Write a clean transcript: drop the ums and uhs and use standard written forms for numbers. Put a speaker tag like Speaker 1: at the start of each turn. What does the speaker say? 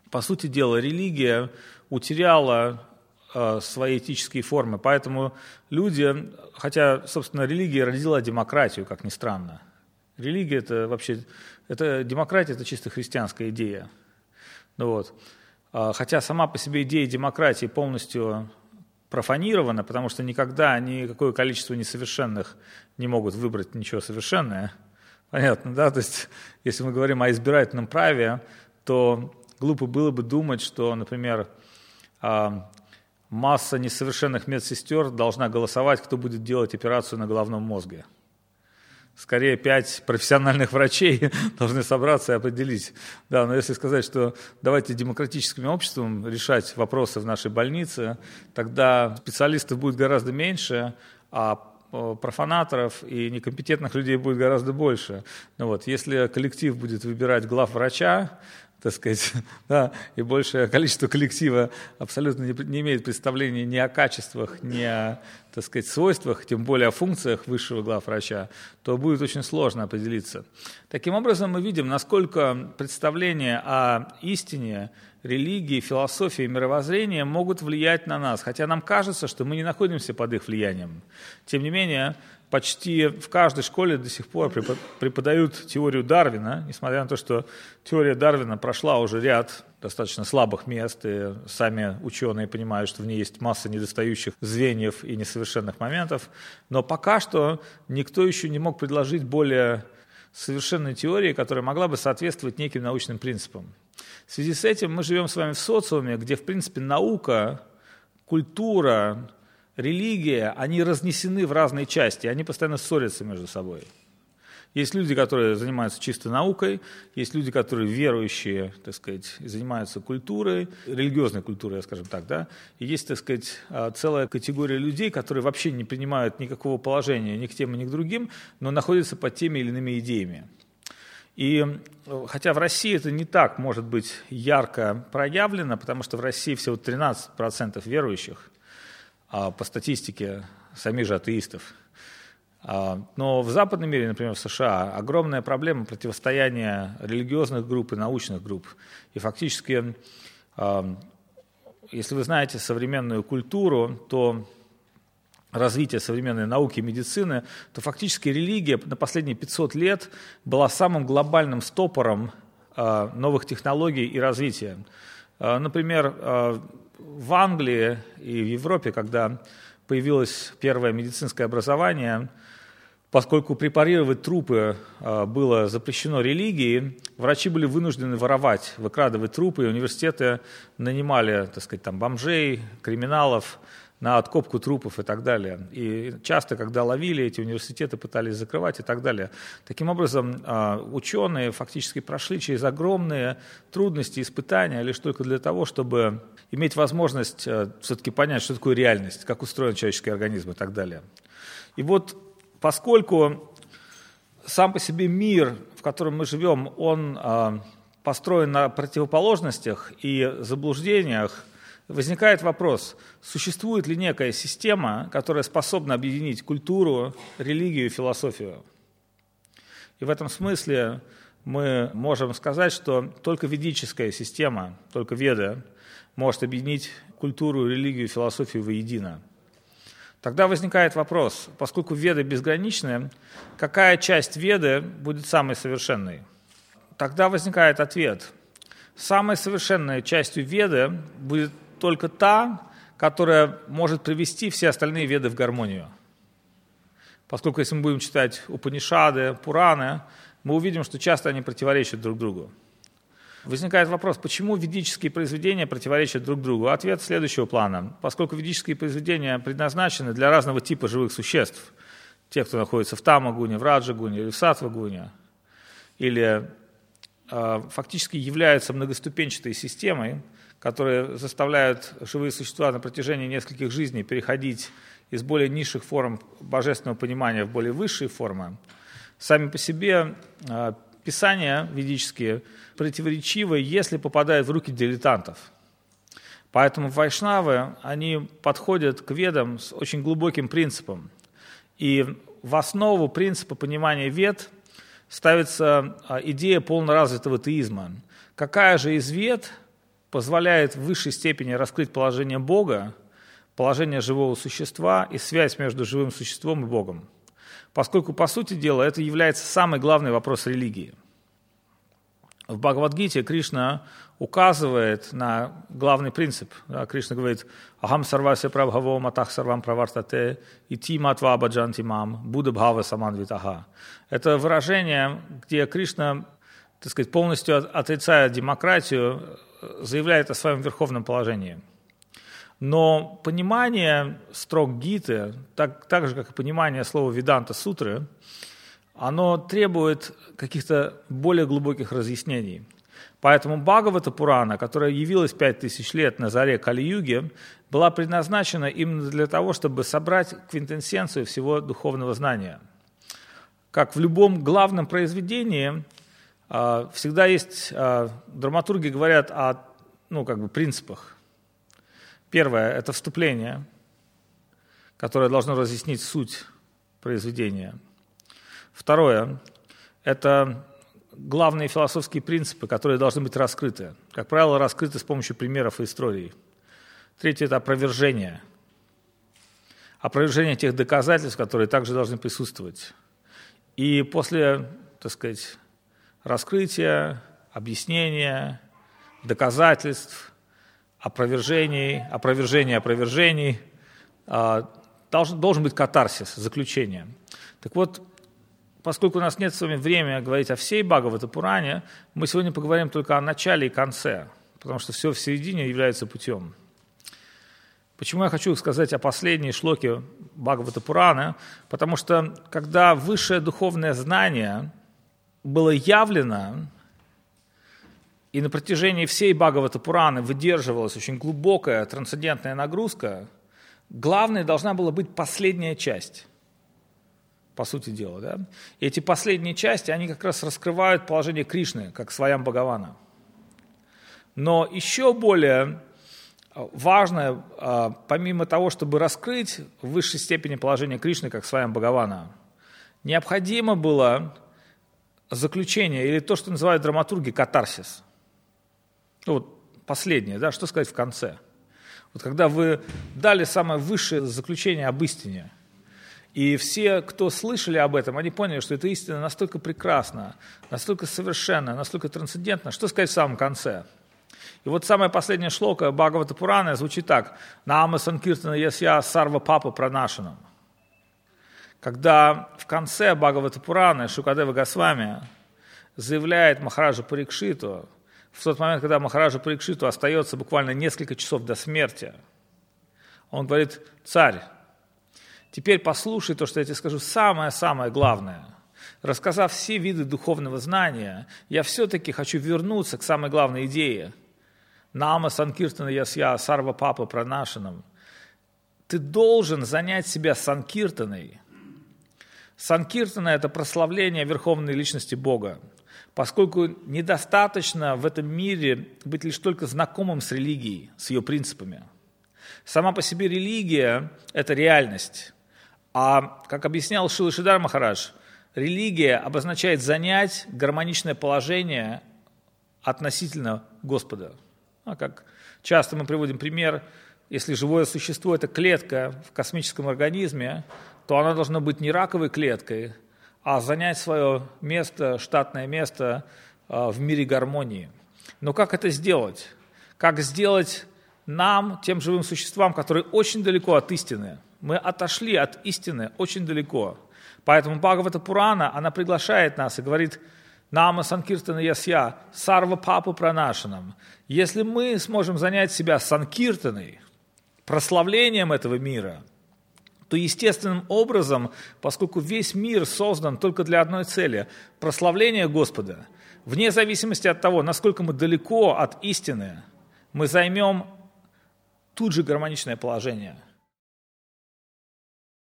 Speaker 1: по сути дела, религия утеряла свои этические формы. Поэтому люди, хотя, собственно, религия родила демократию, как ни странно. Религия – это вообще, демократия – это чисто христианская идея. Хотя сама по себе идея демократии полностью профанирована, потому что никогда никакое количество несовершенных не могут выбрать ничего совершенное. Понятно, да? То есть, если мы говорим о избирательном праве, то глупо было бы думать, что, например, масса несовершенных медсестер должна голосовать, кто будет делать операцию на головном мозге. Скорее, 5 профессиональных врачей должны собраться и определить. Да, но если сказать, что давайте демократическим обществом решать вопросы в нашей больнице, тогда специалистов будет гораздо меньше, а профанаторов и некомпетентных людей будет гораздо больше. Если коллектив будет выбирать главврача, так сказать, да, и большее количество коллектива абсолютно не имеет представления ни о качествах, ни о, так сказать, свойствах, тем более о функциях высшего главврача, то будет очень сложно определиться. Таким образом, мы видим, насколько представления о истине, религии, философии и мировоззрении могут влиять на нас, хотя нам кажется, что мы не находимся под их влиянием. Тем не менее, почти в каждой школе до сих пор преподают теорию Дарвина, несмотря на то, что теория Дарвина прошла уже ряд достаточно слабых мест, и сами ученые понимают, что в ней есть масса недостающих звеньев и несовершенных моментов, но пока что никто еще не мог предложить более совершенной теории, которая могла бы соответствовать неким научным принципам. В связи с этим мы живем с вами в социуме, где, в принципе, наука, культура, религия, они разнесены в разные части, они постоянно ссорятся между собой. Есть люди, которые занимаются чисто наукой, есть люди, которые верующие, так сказать, занимаются культурой, религиозной культурой, скажем так, да, и есть, так сказать, целая категория людей, которые вообще не принимают никакого положения ни к тем, ни к другим, но находятся под теми или иными идеями. И хотя в России это не так, может быть, ярко проявлено, потому что в России всего 13% верующих, по статистике самих же атеистов. Но в западном мире, например, в США, огромная проблема противостояния религиозных групп и научных групп. И фактически, если вы знаете современную культуру, то развитие современной науки и медицины, то фактически религия на последние 500 лет была самым глобальным стопором новых технологий и развития. Например, в Англии и в Европе, когда появилось первое медицинское образование, поскольку препарировать трупы было запрещено религией, врачи были вынуждены воровать, выкрадывать трупы, и университеты нанимали, так сказать, там, бомжей, криминалов на откопку трупов и так далее. И часто, когда ловили, эти университеты пытались закрывать и так далее. Таким образом, ученые фактически прошли через огромные трудности, испытания, лишь только для того, чтобы иметь возможность все-таки понять, что такое реальность, как устроен человеческий организм и так далее. И вот поскольку сам по себе мир, в котором мы живем, он построен на противоположностях и заблуждениях, возникает вопрос, существует ли некая система, которая способна объединить культуру, религию и философию. И в этом смысле мы можем сказать, что только ведическая система, только Веда может объединить культуру, религию и философию воедино. Тогда возникает вопрос, поскольку Веды безграничны, какая часть Веды будет самой совершенной? Тогда возникает ответ. Самой совершенной частью Веды будет только та, которая может привести все остальные Веды в гармонию. Поскольку если мы будем читать Упанишады, Пураны, мы увидим, что часто они противоречат друг другу. Возникает вопрос, почему ведические произведения противоречат друг другу? Ответ следующего плана. Поскольку ведические произведения предназначены для разного типа живых существ, те, кто находится в Тамагуне, в Раджагуне или в Саттвагуне, или фактически являются многоступенчатой системой, которые заставляют живые существа на протяжении нескольких жизней переходить из более низших форм божественного понимания в более высшие формы, сами по себе писания ведические противоречивы, если попадают в руки дилетантов. Поэтому вайшнавы, они подходят к ведам с очень глубоким принципом. И в основу принципа понимания вед ставится идея полноразвитого теизма. Какая же из вед позволяет в высшей степени раскрыть положение Бога, положение живого существа и связь между живым существом и Богом. Поскольку, по сути дела, это является самый главный вопрос религии. В Бхагавад-гите Кришна указывает на главный принцип. Кришна говорит: «Ахам сарвася прабхаво матах сарвам правартате ити матва баджанти мам будда бхава саманвитаха». Это выражение, где Кришна, так сказать, полностью отрицая демократию, заявляет о своем верховном положении. Но понимание строк Гиты, так же, как и понимание слова Веданта-сутры, оно требует каких-то более глубоких разъяснений. Поэтому Бхагавата-пурана, которая явилась 5000 лет на заре Кали-юги, была предназначена именно для того, чтобы собрать квинтэссенцию всего духовного знания. Как в любом главном произведении, всегда есть, драматурги говорят о принципах. Первое – это вступление, которое должно разъяснить суть произведения. Второе – это главные философские принципы, которые должны быть раскрыты. Как правило, раскрыты с помощью примеров и историй. Третье – это опровержение. Опровержение тех доказательств, которые также должны присутствовать. И после, так сказать, раскрытия, объяснения, доказательств, опровержений, должен быть катарсис, заключение. Так вот, поскольку у нас нет с вами времени говорить о всей Бхагавата-пуране, мы сегодня поговорим только о начале и конце, потому что все в середине является путем. Почему я хочу сказать о последней шлоке Бхагавата-пураны? Потому что, когда высшее духовное знание было явлено, и на протяжении всей Бхагавата-пураны выдерживалась очень глубокая трансцендентная нагрузка, главной должна была быть последняя часть, по сути дела. Да? И эти последние части, они как раз раскрывают положение Кришны, как Сваям Бхагавана. Но еще более важно, помимо того, чтобы раскрыть в высшей степени положение Кришны, как Сваям Бхагавана, необходимо было заключение, или то, что называют драматурги катарсис. Последнее, да, что сказать в конце. Когда вы дали самое высшее заключение об истине, и все, кто слышали об этом, они поняли, что эта истина настолько прекрасна, настолько совершенна, настолько трансцендентна, что сказать в самом конце. И самая последняя шлока Бхагавата-пураны звучит так: «Наама санкиртана ясья сарва папа пранашанам». Когда в конце Бхагавата-пураны Шукадева Госвами заявляет Махараджа Парикшиту, в тот момент, когда Махараджа Парикшиту остается буквально несколько часов до смерти, он говорит: «Царь, теперь послушай то, что я тебе скажу, самое-самое главное. Рассказав все виды духовного знания, я все-таки хочу вернуться к самой главной идее. Нама санкиртана ясья сарва папа пранашанам. Ты должен занять себя санкиртаной». Санкиртана – это прославление верховной личности Бога, поскольку недостаточно в этом мире быть лишь только знакомым с религией, с ее принципами. Сама по себе религия – это реальность. А, как объяснял Шрила Шридхар Махарадж, религия обозначает занять гармоничное положение относительно Господа. Как часто мы приводим пример, если живое существо – это клетка в космическом организме, то она должна быть не раковой клеткой, а занять свое место, штатное место в мире гармонии. Но как это сделать? Как сделать нам, тем живым существам, которые очень далеко от истины? Мы отошли от истины очень далеко. Поэтому Бхагавата-пурана, она приглашает нас и говорит: «Нама санкиртана ясья сарва папу пранашанам». Если мы сможем занять себя санкиртаной, прославлением этого мира, то естественным образом, поскольку весь мир создан только для одной цели – прославления Господа, вне зависимости от того, насколько мы далеко от истины, мы займем тут же гармоничное положение.